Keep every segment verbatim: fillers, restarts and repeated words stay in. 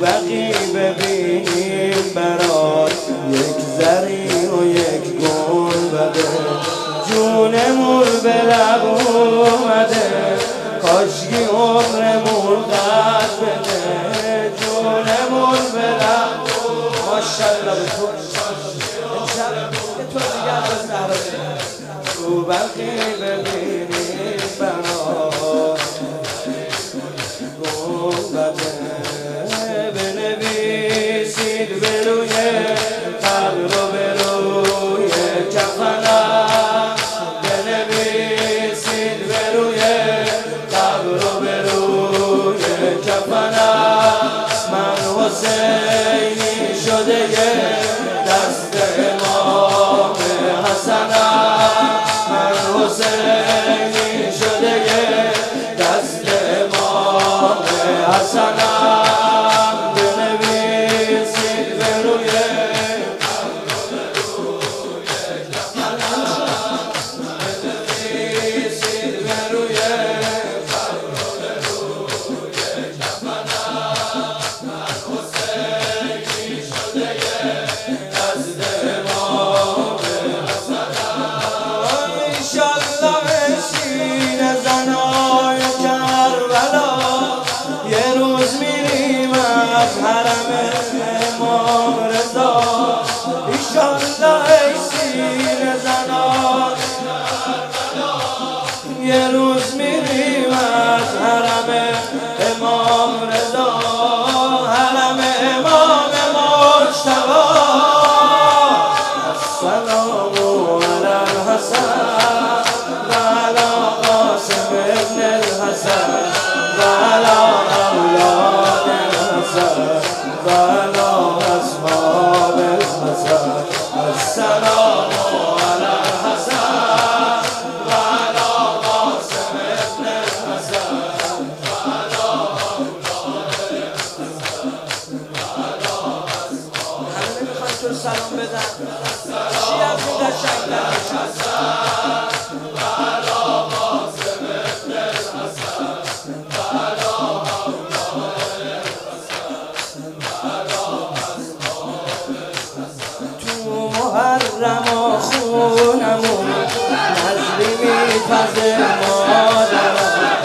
بقی ببینیم برات یک زری و یک گنبده، جونمون به لب اومده کاشکی عمرمون قد بده، جونمون به لب ماشالله به تو امشب به تو دیگر به زهرا تو بقی ببینیم برات گنبده، بنویسید به روی قبر و به روی کفنم، بنویسید به روی قبر و به روی کفنم، من حسینی شده دست امام حسنم، من حسینی شده دست امام حسنم، بنویسید به روی بنویسید به روی حرم امام رضا، ایشالله ای سینه زنان یه روز میریم از حرم امام رضا، حرم امام مجتبی، السلام علی الحسن و علی قاسم ابن الحسن و علی اولاد و علی اصحاب الحسن، السلام علی الحسن و علی قاسم ابن الحسن و علی اولاد الحسن و علی اصحاب. همه میخوان تو سلام بدن چی از این قشنگ‌تر و علی قاسم ابن الحسن و علی محرم و خونمون نظری میپزه مادرم،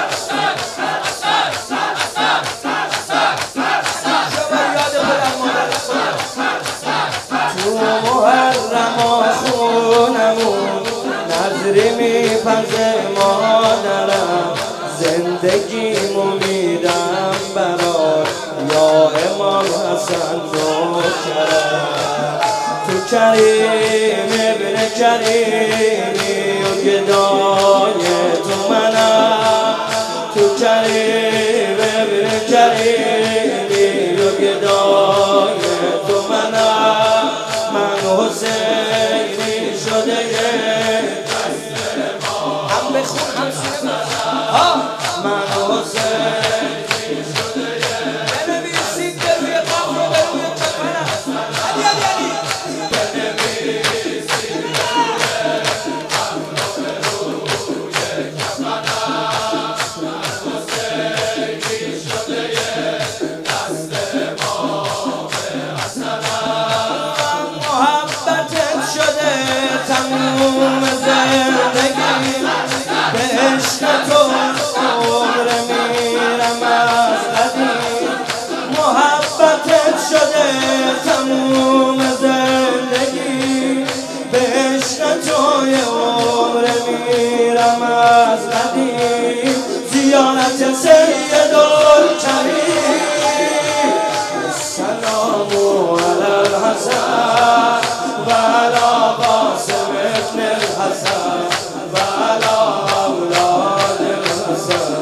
تو محرم و خونمون نظری میپزه مادرم، زندگیمو میدم برات یا امام حسن نوکرم، تو کریم ابن کریمی و گدای تو منم، تو کریم ابن کریمی و گدای تو منم، من حسینی شده هم بخون هم سینه من حسینی شده بنویسید به روی قبر و به روی کفنم، علی علی علی تموم زندگی به عشق تو عمر میرم از قدیم، محبتت شده تموم زندگی به عشق تو یه عمر میرم از قدیم، زیارت سیدالکریم، السلام علی الحسن و علی قاسم ابن الحسن و علی اولاد الحسن،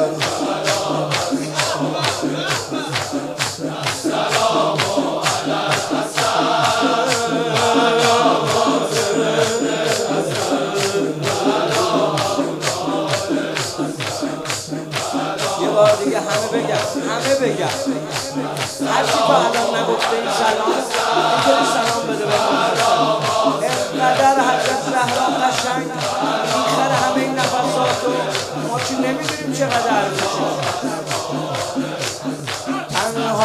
السلام علی الحسن و علی قاسم ابن الحسن و علی اولاد الحسن. یه بار دیگه همه بگم همه بگم هر کی تا الان نگفته این سلام اینطوری سلام بده به ما، اینقدر حضرت زهرا قشنگ میخره همه این نفساتو، ما که نمیدونیم چقدر میشه. تنها